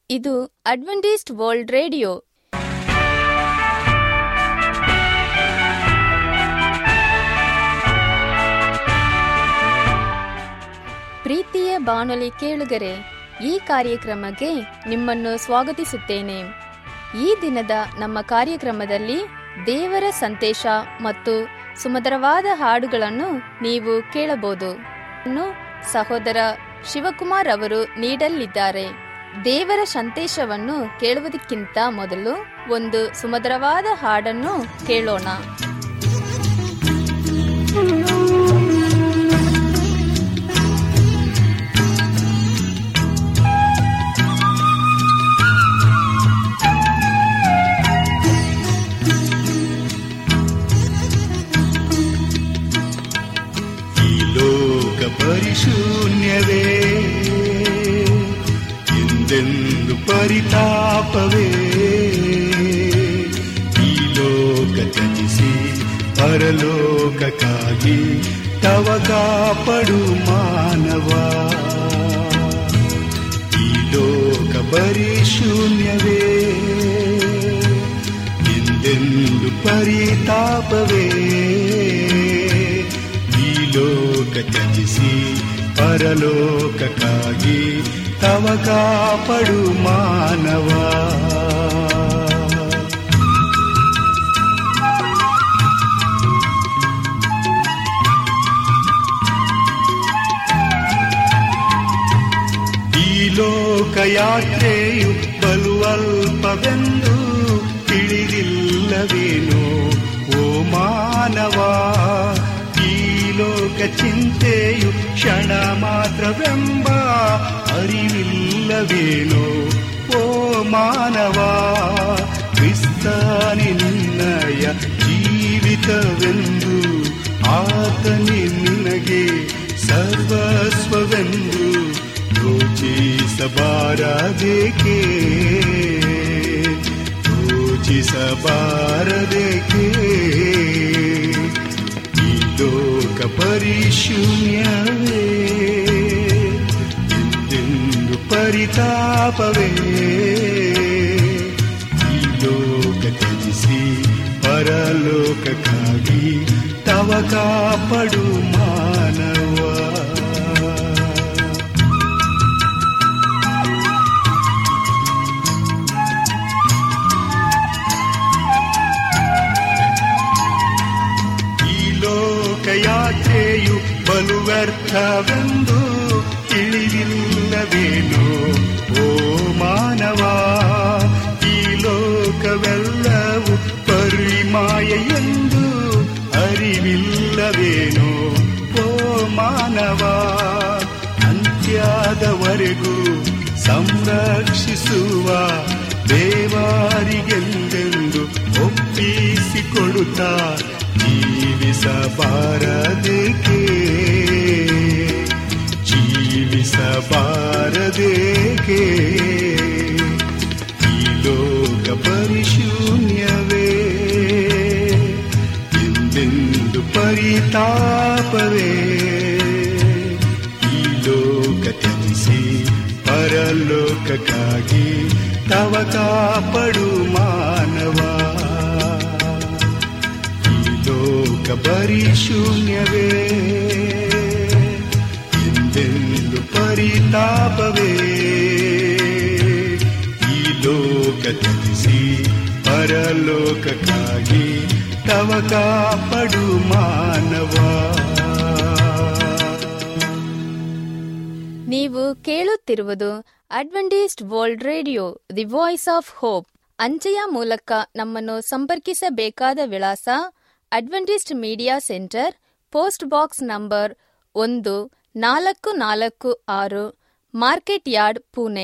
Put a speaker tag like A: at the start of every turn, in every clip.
A: ಇದು Adventist World radio. ಪ್ರೀತಿಯ ಬಾನುಲಿ ಕೇಳುಗರೆ, ಈ ಕಾರ್ಯಕ್ರಮಕ್ಕೆ ನಿಮ್ಮನ್ನು ಸ್ವಾಗತಿಸುತ್ತೇನೆ. ಈ ದಿನದ ನಮ್ಮ ಕಾರ್ಯಕ್ರಮದಲ್ಲಿ ದೇವರ ಸಂದೇಶ ಮತ್ತು ಸುಮಧುರವಾದ ಹಾಡುಗಳನ್ನು ನೀವು ಕೇಳಬಹುದು. ಸಹೋದರ ಶಿವಕುಮಾರ್ ಅವರು ನೀಡಲಿದ್ದಾರೆ. ದೇವರ ಸಂದೇಶವನ್ನು ಕೇಳುವುದಕ್ಕಿಂತ ಮೊದಲು ಒಂದು ಸುಮಧುರವಾದ ಹಾಡನ್ನು ಕೇಳೋಣ.
B: ಪರಿಶೂನ್ಯವೇ ಎಂದೆಂದು ಪರಿತಾಪವೇ, ಈ ಲೋಕ ತ್ಯಜಿಸಿ ಪರಲೋಕಕ್ಕಾಗಿ ತವ ಕಾಪಡು ಮಾನವ. ಈ ಲೋಕ ಪರಿಶೂನ್ಯವೇ ಎಂದೆಂದು ಪರಿತಾಪವೇ, ಲೋಕ ತ್ಯಜಿಸಿ ಪರಲೋಕಕ್ಕಾಗಿ ತವ ಕಾಪಡು ಮಾನವ. ಈ ಲೋಕ ಯಾತ್ರೆಯು ಬಲು ಅಲ್ಪವೆಂದು ತಿಳಿದಿಲ್ಲವೇನೋ ಓ ಮಾನವ. ಲೋಕ ಚಿಂತೆಯು ಕ್ಷಣ ಮಾತ್ರವೆಂಬ ಅರಿವಿಲ್ಲವೇನೋ ಓ ಮಾನವ. ಕ್ರಿಸ್ತನೇ ನಿನ್ನಯ ಜೀವಿತವೆಂದು, ಆತನೇ ನಿನಗೆ ಸರ್ವಸ್ವವೆಂದು ಯೋಚಿಸಬಾರದೇಕೆ, ಯೋಚಿಸಬಾರದೇಕೆ. ಲೋಕ ಪರಿಶೂನ್ಯವೇ ಎಂದೆಂದು ಪರಿತಾಪವೇ, ಈ ಲೋಕ ತ್ಯಜಿಸಿ ಪರಲೋಕಕ್ಕಾಗಿ ತವ ಕಾಪಡು ಮಾನವ. ಯಾತ್ರೆಯು ಬಲು ವ್ಯರ್ಥವೆಂದು ತಿಳಿದಿಲ್ಲವೇನೋ ಓ ಮಾನವ. ಈ ಲೋಕವೆಲ್ಲವೂ ಪರಿಮಾಯ ಎಂದು ಅರಿವಿಲ್ಲವೇನೋ ಓ ಮಾನವ. ಅಂತ್ಯದವರೆಗೂ ಸಂರಕ್ಷಿಸುವ ದೇವರಿಗೆಂದೆಂದು ಒಪ್ಪಿಸಿಕೊಡುತ್ತಾ ಜೀವಿಸಬಾರದೇಕೆ, ಜೀವಿಸಬಾರದೇಕೆ. ಈ ಲೋಕ ಪರಿಶೂನ್ಯವೇ ಎಂದೆಂದು ಪರಿತಾಪವೇ, ಈ ಲೋಕ ತ್ಯಜಿಸಿ ಪರಲೋಕಕ್ಕಾಗಿ ತವ ಕಾಪಡು ಮಾನವ. ಲೋಕ ಪರಿಶೂನ್ಯವೇ ಎಂದೆಂದು ಪರಿತಾಪವೇ, ಈ ಲೋಕ ತ್ಯಜಿಸಿ ಪರಲೋಕಕ್ಕಾಗಿ ತವ ಕಾಪಡು ಮಾನವ.
A: ನೀವು ಕೇಳುತ್ತಿರುವುದು Adventist World Radio, the Voice of Hope. ಅಂಚೆಯ ಮೂಲಕ ನಮ್ಮನ್ನು ಸಂಪರ್ಕಿಸಬೇಕಾದ ವಿಳಾಸ: Adventist Media Centre, post box number 1446, market yard, Pune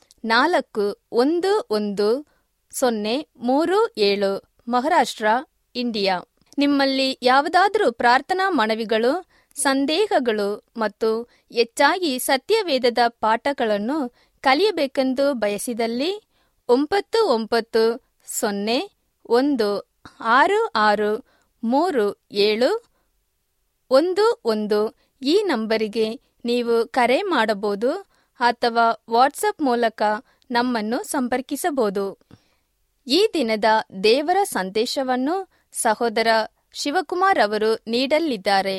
A: 411037, Maharashtra, India. ನಿಮ್ಮಲ್ಲಿ ಯಾವುದಾದರೂ ಪ್ರಾರ್ಥನಾ ಮನವಿಗಳು, ಸಂದೇಹಗಳು ಮತ್ತು ಹೆಚ್ಚಾಗಿ ಸತ್ಯವೇದದ ಪಾಠಗಳನ್ನು ಕಲಿಯಬೇಕೆಂದು ಬಯಸಿದಲ್ಲಿ 9910663711 ಈ ನಂಬರಿಗೆ ನೀವು ಕರೆ ಮಾಡಬಹುದು ಅಥವಾ ವಾಟ್ಸಪ್ ಮೂಲಕ ನಮ್ಮನ್ನು ಸಂಪರ್ಕಿಸಬಹುದು. ಈ ದಿನದ ದೇವರ ಸಂದೇಶವನ್ನು ಸಹೋದರ ಶಿವಕುಮಾರ್ ಅವರು ನೀಡಲಿದ್ದಾರೆ.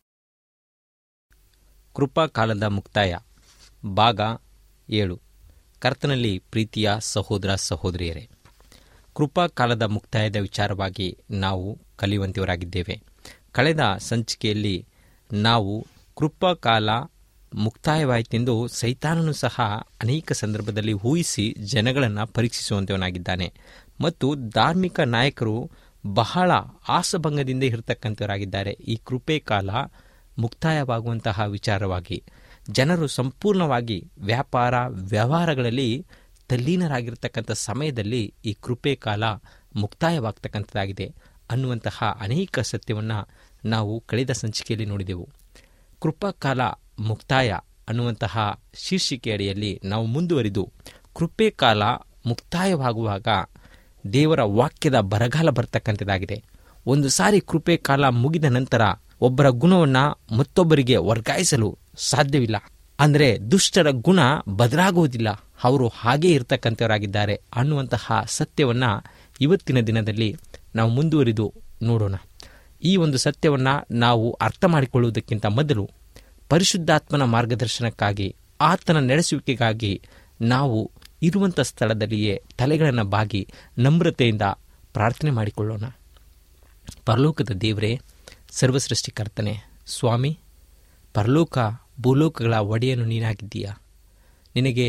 C: ಕೃಪಾಕಾಲದ ಮುಕ್ತಾಯ ಭಾಗ 7. ಕರ್ತನಲ್ಲಿ ಪ್ರೀತಿಯ ಸಹೋದರ ಸಹೋದರಿಯರೇ, ಕೃಪಾಕಾಲದ ಮುಕ್ತಾಯದ ವಿಚಾರವಾಗಿ ನಾವು ಕಲಿಯುವಂತವರಾಗಿದ್ದೇವೆ. ಕಳೆದ ಸಂಚಿಕೆಯಲ್ಲಿ ನಾವು ಕೃಪಾಕಾಲ ಮುಕ್ತಾಯವಾಯಿತೆಂದು ಸೈತಾನನು ಸಹ ಅನೇಕ ಸಂದರ್ಭದಲ್ಲಿ ಊಹಿಸಿ ಜನಗಳನ್ನು ಪರೀಕ್ಷಿಸುವಂತವನಾಗಿದ್ದಾನೆ ಮತ್ತು ಧಾರ್ಮಿಕ ನಾಯಕರು ಬಹಳ ಆಸಭಂಗದಿಂದ ಇರತಕ್ಕಂಥವರಾಗಿದ್ದಾರೆ. ಈ ಕೃಪೆ ಕಾಲ ಮುಕ್ತಾಯವಾಗುವಂತಹ ವಿಚಾರವಾಗಿ ಜನರು ಸಂಪೂರ್ಣವಾಗಿ ವ್ಯಾಪಾರ ವ್ಯವಹಾರಗಳಲ್ಲಿ ತಲ್ಲೀನರಾಗಿರ್ತಕ್ಕಂಥ ಸಮಯದಲ್ಲಿ ಈ ಕೃಪೆ ಕಾಲ ಮುಕ್ತಾಯವಾಗ್ತಕ್ಕಂಥದ್ದಾಗಿದೆ ಅನ್ನುವಂತಹ ಅನೇಕ ಸತ್ಯವನ್ನು ನಾವು ಕಳೆದ ಸಂಚಿಕೆಯಲ್ಲಿ ನೋಡಿದೆವು. ಕೃಪಾಕಾಲ ಮುಕ್ತಾಯ ಅನ್ನುವಂತಹ ಶೀರ್ಷಿಕೆ ಅಡಿಯಲ್ಲಿ ನಾವು ಮುಂದುವರಿದು ಕೃಪೆ ಕಾಲ ಮುಕ್ತಾಯವಾಗುವಾಗ ದೇವರ ವಾಕ್ಯದ ಬರಗಾಲ ಬರ್ತಕ್ಕಂಥದ್ದಾಗಿದೆ. ಒಂದು ಸಾರಿ ಕೃಪೆ ಕಾಲ ಮುಗಿದ ನಂತರ ಒಬ್ಬರ ಗುಣವನ್ನು ಮತ್ತೊಬ್ಬರಿಗೆ ವರ್ಗಾಯಿಸಲು ಸಾಧ್ಯವಿಲ್ಲ. ಅಂದರೆ ದುಷ್ಟರ ಗುಣ ಬದಲಾಗುವುದಿಲ್ಲ, ಅವರು ಹಾಗೇ ಇರ್ತಕ್ಕಂಥವರಾಗಿದ್ದಾರೆ ಅನ್ನುವಂತಹ ಸತ್ಯವನ್ನು ಇವತ್ತಿನ ದಿನದಲ್ಲಿ ನಾವು ಮುಂದುವರಿದು ನೋಡೋಣ. ಈ ಒಂದು ಸತ್ಯವನ್ನು ನಾವು ಅರ್ಥ ಮಾಡಿಕೊಳ್ಳುವುದಕ್ಕಿಂತ ಮೊದಲು ಪರಿಶುದ್ಧಾತ್ಮನ ಮಾರ್ಗದರ್ಶನಕ್ಕಾಗಿ, ಆತನ ನಡೆಸುವಿಕೆಗಾಗಿ ನಾವು ಇರುವಂಥ ಸ್ಥಳದಲ್ಲಿಯೇ ತಲೆಗಳನ್ನು ಬಾಗಿ ನಮ್ರತೆಯಿಂದ ಪ್ರಾರ್ಥನೆ ಮಾಡಿಕೊಳ್ಳೋಣ. ಪರಲೋಕದ ದೇವರೇ, ಸರ್ವಸೃಷ್ಟಿಕರ್ತನೆ, ಸ್ವಾಮಿ, ಪರಲೋಕ ಭೂಲೋಕಗಳ ಒಡೆಯನು ನೀನಾಗಿದ್ದೀಯ. ನಿನಗೆ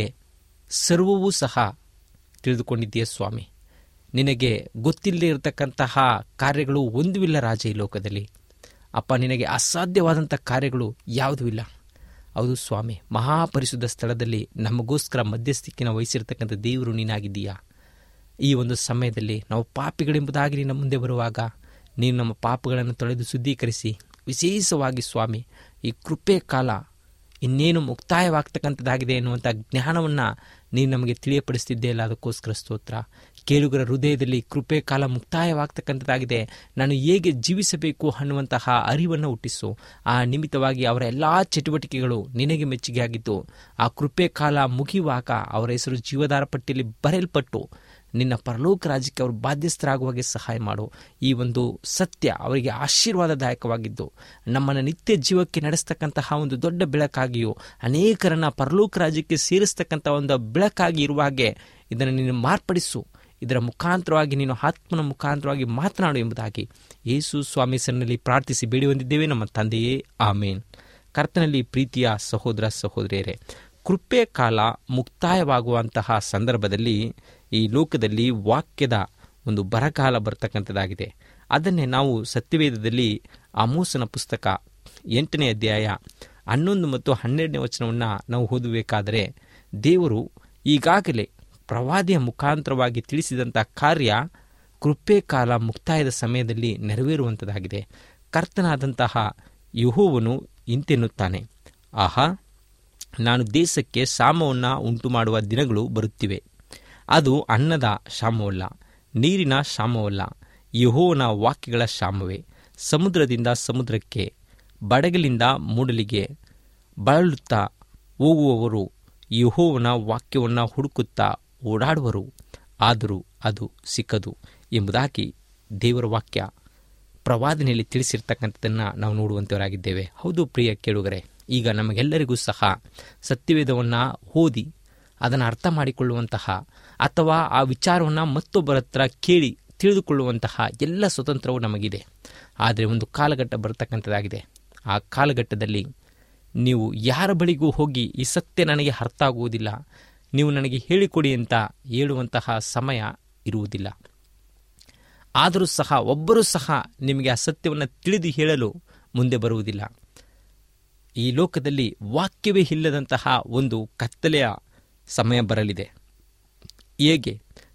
C: ಸರ್ವವೂ ಸಹ ತಿಳಿದುಕೊಂಡಿದ್ದೀಯ ಸ್ವಾಮಿ. ನಿನಗೆ ಗೊತ್ತಿಲ್ಲದೆ ಇರತಕ್ಕಂತಹ ಕಾರ್ಯಗಳು ಒಂದೂ ಇಲ್ಲ ರಾಜ ಈ ಲೋಕದಲ್ಲಿ. ಅಪ್ಪ, ನಿನಗೆ ಅಸಾಧ್ಯವಾದಂಥ ಕಾರ್ಯಗಳು ಯಾವುದೂ ಇಲ್ಲ. ಹೌದು ಸ್ವಾಮಿ, ಮಹಾಪರಿಶುದ್ಧ ಸ್ಥಳದಲ್ಲಿ ನಮಗೋಸ್ಕರ ಮಧ್ಯಸ್ಥಿಕೆನ ವಹಿಸಿರ್ತಕ್ಕಂಥ ದೇವರು ನೀನಾಗಿದ್ದೀಯಾ. ಈ ಒಂದು ಸಮಯದಲ್ಲಿ ನಾವು ಪಾಪಿಗಳೆಂಬುದಾಗಿ ನಿನ್ನ ಮುಂದೆ ಬರುವಾಗ ನೀನು ನಮ್ಮ ಪಾಪಗಳನ್ನು ತೊಳೆದು ಶುದ್ಧೀಕರಿಸಿ, ವಿಶೇಷವಾಗಿ ಸ್ವಾಮಿ ಈ ಕೃಪೆ ಕಾಲ ಇನ್ನೇನು ಮುಕ್ತಾಯವಾಗ್ತಕ್ಕಂಥದ್ದಾಗಿದೆ ಎನ್ನುವಂಥ ಜ್ಞಾನವನ್ನು ನೀನು ನಮಗೆ ತಿಳಿಯಪಡಿಸ್ತಿದ್ದೆಯಲ್ಲ, ಅದಕ್ಕೋಸ್ಕರ ಸ್ತೋತ್ರ. ಕೇಳುಗರ ಹೃದಯದಲ್ಲಿ ಕೃಪೆ ಕಾಲ ಮುಕ್ತಾಯವಾಗ್ತಕ್ಕಂಥದ್ದಾಗಿದೆ, ನಾನು ಹೇಗೆ ಜೀವಿಸಬೇಕು ಅನ್ನುವಂತಹ ಅರಿವನ್ನು ಹುಟ್ಟಿಸು. ಆ ನಿಮಿತ್ತವಾಗಿ ಅವರ ಎಲ್ಲ ಚಟುವಟಿಕೆಗಳು ನಿನಗೆ ಮೆಚ್ಚುಗೆ ಆಗಿದ್ದು, ಆ ಕೃಪೆ ಕಾಲ ಮುಗಿಯುವಾಗ ಅವರ ಹೆಸರು ಜೀವಧಾರ ಪಟ್ಟಿಯಲ್ಲಿ ಬರೆಯಲ್ಪಟ್ಟು ನಿನ್ನ ಪರಲೋಕ ರಾಜ್ಯಕ್ಕೆ ಅವರು ಬಾಧ್ಯಸ್ಥರಾಗುವಾಗೆ ಸಹಾಯ ಮಾಡು. ಈ ಒಂದು ಸತ್ಯ ಅವರಿಗೆ ಆಶೀರ್ವಾದದಾಯಕವಾಗಿದ್ದು ನಮ್ಮನ್ನು ನಿತ್ಯ ಜೀವಕ್ಕೆ ನಡೆಸ್ತಕ್ಕಂತಹ ಒಂದು ದೊಡ್ಡ ಬೆಳಕಾಗಿಯೂ ಅನೇಕರನ್ನು ಪರಲೋಕ ರಾಜ್ಯಕ್ಕೆ ಸೇರಿಸ್ತಕ್ಕಂಥ ಒಂದು ಬೆಳಕಾಗಿ ಇರುವ ಹಾಗೆ ಇದನ್ನು ನೀನು ಮಾರ್ಪಡಿಸು. ಇದರ ಮುಖಾಂತರವಾಗಿ ನೀನು ಆತ್ಮನ ಮುಖಾಂತರವಾಗಿ ಮಾತನಾಡು ಎಂಬುದಾಗಿ ಯೇಸು ಸ್ವಾಮಿ ಹೆಸರಿನಲ್ಲಿ ಪ್ರಾರ್ಥಿಸಿ ಬೇಡಿ ಹೊಂದಿದ್ದೇವೆ ನಮ್ಮ ತಂದೆಯೇ, ಆಮೇನ್. ಕರ್ತನಲ್ಲಿ ಪ್ರೀತಿಯ ಸಹೋದರ ಸಹೋದರಿಯರೇ, ಕೃಪೆ ಕಾಲ ಮುಕ್ತಾಯವಾಗುವಂತಹ ಸಂದರ್ಭದಲ್ಲಿ ಈ ಲೋಕದಲ್ಲಿ ವಾಕ್ಯದ ಒಂದು ಬರಗಾಲ ಬರ್ತಕ್ಕಂಥದ್ದಾಗಿದೆ. ಅದನ್ನೇ ನಾವು ಸತ್ಯವೇದದಲ್ಲಿ ಆಮೋಸನ ಪುಸ್ತಕ 8ನೇ ಅಧ್ಯಾಯ 11 ಮತ್ತು 12ನೇ ವಚನವನ್ನು ನಾವು ಓದಬೇಕಾದರೆ, ದೇವರು ಈಗಾಗಲೇ ಪ್ರವಾದಿಯ ಮುಖಾಂತರವಾಗಿ ತಿಳಿಸಿದಂಥ ಕಾರ್ಯ ಕೃಪೆ ಕಾಲ ಮುಕ್ತಾಯದ ಸಮಯದಲ್ಲಿ ನೆರವೇರುವಂಥದ್ದಾಗಿದೆ. ಕರ್ತನಾದಂತಹ ಯೆಹೋವನು ಇಂತೆನ್ನುತ್ತಾನೆ, ಆಹಾ, ನಾನು ದೇಶಕ್ಕೆ ಕ್ಷಾಮವನ್ನು ಉಂಟು ಮಾಡುವ ದಿನಗಳು ಬರುತ್ತಿವೆ. ಅದು ಅನ್ನದ ಕ್ಷಾಮವಲ್ಲ, ನೀರಿನ ಕ್ಷಾಮವಲ್ಲ, ಯೆಹೋವನ ವಾಕ್ಯಗಳ ಕ್ಷಾಮವೇ. ಸಮುದ್ರದಿಂದ ಸಮುದ್ರಕ್ಕೆ, ಬಡಗಲಿಂದ ಮೂಡಲಿಗೆ ಬಳಲುತ್ತಾ ಹೋಗುವವರು ಯೆಹೋವನ ವಾಕ್ಯವನ್ನು ಹುಡುಕುತ್ತಾ ಓಡಾಡುವರು, ಆದರೂ ಅದು ಸಿಕ್ಕದು ಎಂಬುದಾಗಿ ದೇವರ ವಾಕ್ಯ ಪ್ರವಾದನೆಯಲ್ಲಿ ತಿಳಿಸಿರ್ತಕ್ಕಂಥದ್ದನ್ನು ನಾವು ನೋಡುವಂತವರಾಗಿದ್ದೇವೆ. ಹೌದು ಪ್ರಿಯ ಕೇಳುಗರೆ, ಈಗ ನಮಗೆಲ್ಲರಿಗೂ ಸಹ ಸತ್ಯವೇದವನ್ನು ಓದಿ ಅದನ್ನು ಅರ್ಥ ಮಾಡಿಕೊಳ್ಳುವಂತಹ ಅಥವಾ ಆ ವಿಚಾರವನ್ನು ಮತ್ತೊಬ್ಬರ ಹತ್ರ ಕೇಳಿ ತಿಳಿದುಕೊಳ್ಳುವಂತಹ ಎಲ್ಲ ಸ್ವತಂತ್ರವೂ ನಮಗಿದೆ. ಆದರೆ ಒಂದು ಕಾಲಘಟ್ಟ ಬರ್ತಕ್ಕಂಥದ್ದಾಗಿದೆ. ಆ ಕಾಲಘಟ್ಟದಲ್ಲಿ ನೀವು ಯಾರ ಬಳಿಗೂ ಹೋಗಿ ಈ ಸತ್ಯ ನನಗೆ ಅರ್ಥ ಆಗುವುದಿಲ್ಲ, ನೀವು ನನಗೆ ಹೇಳಿಕೊಡಿ ಅಂತ ಹೇಳುವಂತಹ ಸಮಯ ಇರುವುದಿಲ್ಲ. ಆದರೂ ಸಹ ಒಬ್ಬರೂ ಸಹ ನಿಮಗೆ ಆ ಸತ್ಯವನ್ನು ತಿಳಿದು ಹೇಳಲು ಮುಂದೆ ಬರುವುದಿಲ್ಲ. ಈ ಲೋಕದಲ್ಲಿ ವಾಕ್ಯವೇ ಇಲ್ಲದಂತಹ ಒಂದು ಕತ್ತಲೆಯ ಸಮಯ ಬರಲಿದೆ. ಹೇಗೆ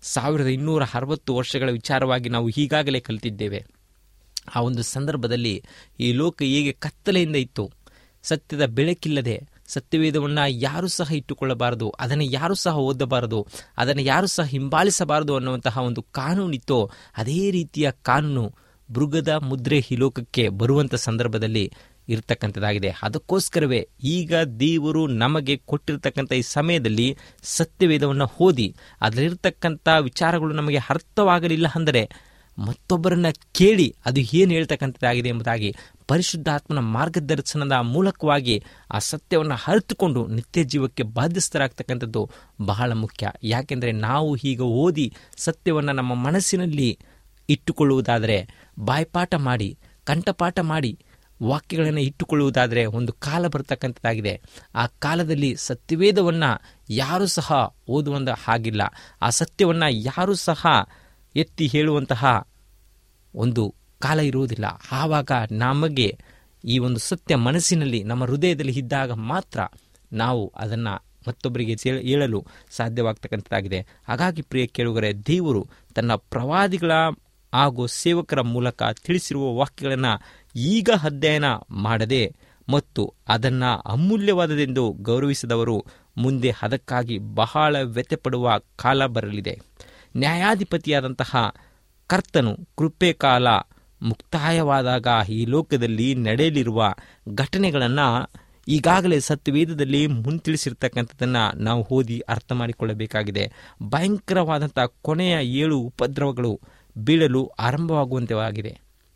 C: 1260 ವರ್ಷಗಳ ವಿಚಾರವಾಗಿ ನಾವು ಈಗಾಗಲೇ ಕಲಿತಿದ್ದೇವೆ. ಆ ಒಂದು ಸಂದರ್ಭದಲ್ಲಿ ಈ ಲೋಕ ಹೇಗೆ ಕತ್ತಲೆಯಿಂದ ಇತ್ತು, ಸತ್ಯದ ಬೆಳಕಿಲ್ಲದೆ ಸತ್ಯವೇದವನ್ನು ಯಾರೂ ಸಹ ಇಟ್ಟುಕೊಳ್ಳಬಾರದು, ಅದನ್ನು ಯಾರೂ ಸಹ ಓದಬಾರದು, ಅದನ್ನು ಯಾರೂ ಸಹ ಹಿಂಬಾಲಿಸಬಾರದು ಅನ್ನುವಂತಹ ಒಂದು ಕಾನೂನಿತ್ತೋ, ಅದೇ ರೀತಿಯ ಕಾನೂನು ಮೃಗದ ಮುದ್ರೆ ಈ ಲೋಕಕ್ಕೆ ಬರುವಂಥ ಸಂದರ್ಭದಲ್ಲಿ ಇರತಕ್ಕಂಥದ್ದಾಗಿದೆ. ಅದಕ್ಕೋಸ್ಕರವೇ ಈಗ ದೇವರು ನಮಗೆ ಕೊಟ್ಟಿರ್ತಕ್ಕಂಥ ಈ ಸಮಯದಲ್ಲಿ ಸತ್ಯವೇದವನ್ನು ಓದಿ ಅದರಲ್ಲಿರ್ತಕ್ಕಂಥ ವಿಚಾರಗಳು ನಮಗೆ ಅರ್ಥವಾಗಲಿಲ್ಲ ಅಂದರೆ ಮತ್ತೊಬ್ಬರನ್ನ ಕೇಳಿ ಅದು ಏನು ಹೇಳ್ತಕ್ಕಂಥದ್ದಾಗಿದೆ ಎಂಬುದಾಗಿ ಪರಿಶುದ್ಧಾತ್ಮನ ಮಾರ್ಗದರ್ಶನದ ಮೂಲಕವಾಗಿ ಆ ಸತ್ಯವನ್ನು ಅರಿತುಕೊಂಡು ನಿತ್ಯ ಜೀವಕ್ಕೆ ಬಾಧ್ಯಸ್ಥರಾಗ್ತಕ್ಕಂಥದ್ದು ಬಹಳ ಮುಖ್ಯ. ಯಾಕೆಂದರೆ ನಾವು ಈಗ ಓದಿ ಸತ್ಯವನ್ನು ನಮ್ಮ ಮನಸ್ಸಿನಲ್ಲಿ ಇಟ್ಟುಕೊಳ್ಳುವುದಾದರೆ, ಬಾಯ್ಪಾಠ ಮಾಡಿ ಕಂಠಪಾಠ ಮಾಡಿ ವಾಕ್ಯಗಳನ್ನು ಇಟ್ಟುಕೊಳ್ಳುವುದಾದರೆ ಒಂದು ಕಾಲ ಬರ್ತಕ್ಕಂಥದ್ದಾಗಿದೆ. ಆ ಕಾಲದಲ್ಲಿ ಸತ್ಯವೇದವನ್ನು ಯಾರೂ ಸಹ ಓದುವಂಥ ಹಾಗಿಲ್ಲ. ಆ ಸತ್ಯವನ್ನು ಯಾರೂ ಸಹ ಎತ್ತಿ ಹೇಳುವಂತಹ ಒಂದು ಕಾಲ ಇರುವುದಿಲ್ಲ. ಆವಾಗ ನಮಗೆ ಈ ಒಂದು ಸತ್ಯ ಮನಸ್ಸಿನಲ್ಲಿ ನಮ್ಮ ಹೃದಯದಲ್ಲಿ ಇದ್ದಾಗ ಮಾತ್ರ ನಾವು ಅದನ್ನು ಮತ್ತೊಬ್ಬರಿಗೆ ಹೇಳಲು ಸಾಧ್ಯವಾಗ್ತಕ್ಕಂಥದ್ದಾಗಿದೆ. ಹಾಗಾಗಿ ಪ್ರಿಯ ಕೇಳುಗರೆ, ದೇವರು ತನ್ನ ಪ್ರವಾದಿಗಳ ಹಾಗೂ ಸೇವಕರ ಮೂಲಕ ತಿಳಿಸಿರುವ ವಾಕ್ಯಗಳನ್ನು ಈಗ ಅಧ್ಯಯನ ಮಾಡದೆ ಮತ್ತು ಅದನ್ನು ಅಮೂಲ್ಯವಾದದೆಂದು ಗೌರವಿಸಿದವರು ಮುಂದೆ ಅದಕ್ಕಾಗಿ ಬಹಳ ವ್ಯತ್ಯಪಡುವ ಕಾಲ ಬರಲಿದೆ. ನ್ಯಾಯಾಧಿಪತಿಯಾದಂತಹ ಕರ್ತನು ಕೃಪೆ ಕಾಲ ಮುಕ್ತಾಯವಾದಾಗ ಈ ಲೋಕದಲ್ಲಿ ನಡೆಯಲಿರುವ ಘಟನೆಗಳನ್ನು ಈಗಾಗಲೇ ಸತ್ಯವೇದದಲ್ಲಿ ಮುಂತಿಳಿಸಿರ್ತಕ್ಕಂಥದ್ದನ್ನು ನಾವು ಓದಿ ಅರ್ಥ ಮಾಡಿಕೊಳ್ಳಬೇಕಾಗಿದೆ. ಭಯಂಕರವಾದಂಥ ಕೊನೆಯ 7 ಉಪದ್ರವಗಳು ಬೀಳಲು ಆರಂಭವಾಗುವಂತೆವಾಗಿದೆ.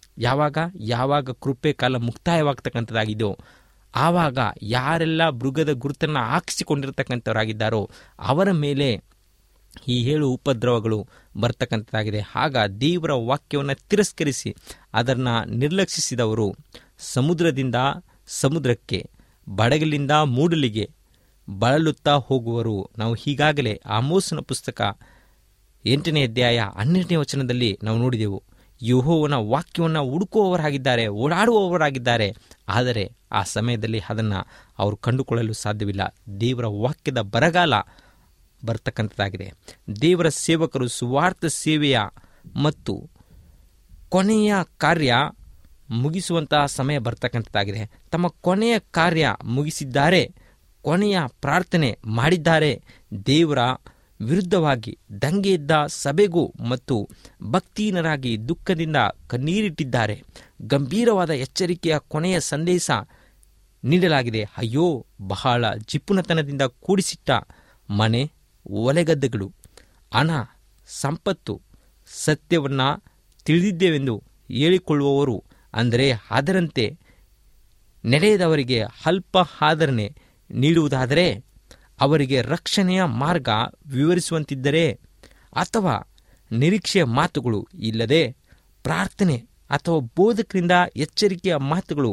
C: ಯಾವಾಗ ಕೃಪೆ ಕಾಲ ಮುಕ್ತಾಯವಾಗ್ತಕ್ಕಂಥದ್ದಾಗಿದೆಯೋ ಆವಾಗ ಯಾರೆಲ್ಲ ಮೃಗದ ಗುರುತನ್ನು ಹಾಕಿಸಿಕೊಂಡಿರ್ತಕ್ಕಂಥವರಾಗಿದ್ದಾರೋ ಅವರ ಮೇಲೆ ಈ 7 ಉಪದ್ರವಗಳು ಬರ್ತಕ್ಕಂಥದ್ದಾಗಿದೆ. ಆಗ ದೇವರ ವಾಕ್ಯವನ್ನು ತಿರಸ್ಕರಿಸಿ ಅದನ್ನು ನಿರ್ಲಕ್ಷಿಸಿದವರು ಸಮುದ್ರದಿಂದ ಸಮುದ್ರಕ್ಕೆ, ಬಡಗಲಿಂದ ಮೂಡಲಿಗೆ ಬಳಲುತ್ತಾ ಹೋಗುವರು. ನಾವು ಈಗಾಗಲೇ ಆಮೋಸನ ಪುಸ್ತಕ 8ನೇ ಅಧ್ಯಾಯ 12ನೇ ವಚನದಲ್ಲಿ ನಾವು ನೋಡಿದೆವು. ಯೆಹೋವನ ವಾಕ್ಯವನ್ನು ಹುಡುಕುವವರಾಗಿದ್ದಾರೆ, ಓಡಾಡುವವರಾಗಿದ್ದಾರೆ. ಆದರೆ ಆ ಸಮಯದಲ್ಲಿ ಅದನ್ನು ಅವರು ಕಂಡುಕೊಳ್ಳಲು ಸಾಧ್ಯವಿಲ್ಲ. ದೇವರ ವಾಕ್ಯದ ಬರಗಾಲ ಬರ್ತಕ್ಕಂಥದ್ದಾಗಿದೆ. ದೇವರ ಸೇವಕರು ಸುವಾರ್ಥ ಸೇವೆಯ ಮತ್ತು ಕೊನೆಯ ಕಾರ್ಯ ಮುಗಿಸುವಂತಹ ಸಮಯ ಬರ್ತಕ್ಕಂಥದ್ದಾಗಿದೆ. ತಮ್ಮ ಕೊನೆಯ ಕಾರ್ಯ ಮುಗಿಸಿದ್ದಾರೆ, ಕೊನೆಯ ಪ್ರಾರ್ಥನೆ ಮಾಡಿದ್ದಾರೆ. ದೇವರ ವಿರುದ್ಧವಾಗಿ ದಂಗೆಯಿದ್ದ ಸಭೆಗೂ ಮತ್ತು ಭಕ್ತಿಹೀನರಾಗಿ ದುಃಖದಿಂದ ಕಣ್ಣೀರಿಟ್ಟಿದ್ದಾರೆ. ಗಂಭೀರವಾದ ಎಚ್ಚರಿಕೆಯ ಕೊನೆಯ ಸಂದೇಶ ನೀಡಲಾಗಿದೆ. ಅಯ್ಯೋ, ಬಹಳ ಜಿಪುಣತನದಿಂದ ಕೂಡಿಸಿಟ್ಟ ಮನೆ, ಒಲೆಗದ್ದೆಗಳು, ಹಣ, ಸಂಪತ್ತು, ಸತ್ಯವನ್ನು ತಿಳಿದಿದ್ದೇವೆಂದು ಹೇಳಿಕೊಳ್ಳುವವರು, ಅಂದರೆ ಅದರಂತೆ ನಡೆಯದವರಿಗೆ ಅಲ್ಪ ಆದರಣೆ ನೀಡುವುದಾದರೆ, ಅವರಿಗೆ ರಕ್ಷಣೆಯ ಮಾರ್ಗ ವಿವರಿಸುವಂತಿದ್ದರೆ, ಅಥವಾ ನಿರೀಕ್ಷೆಯ ಮಾತುಗಳು ಇಲ್ಲದೆ ಪ್ರಾರ್ಥನೆ ಅಥವಾ ಬೋಧಕರಿಂದ ಎಚ್ಚರಿಕೆಯ ಮಾತುಗಳು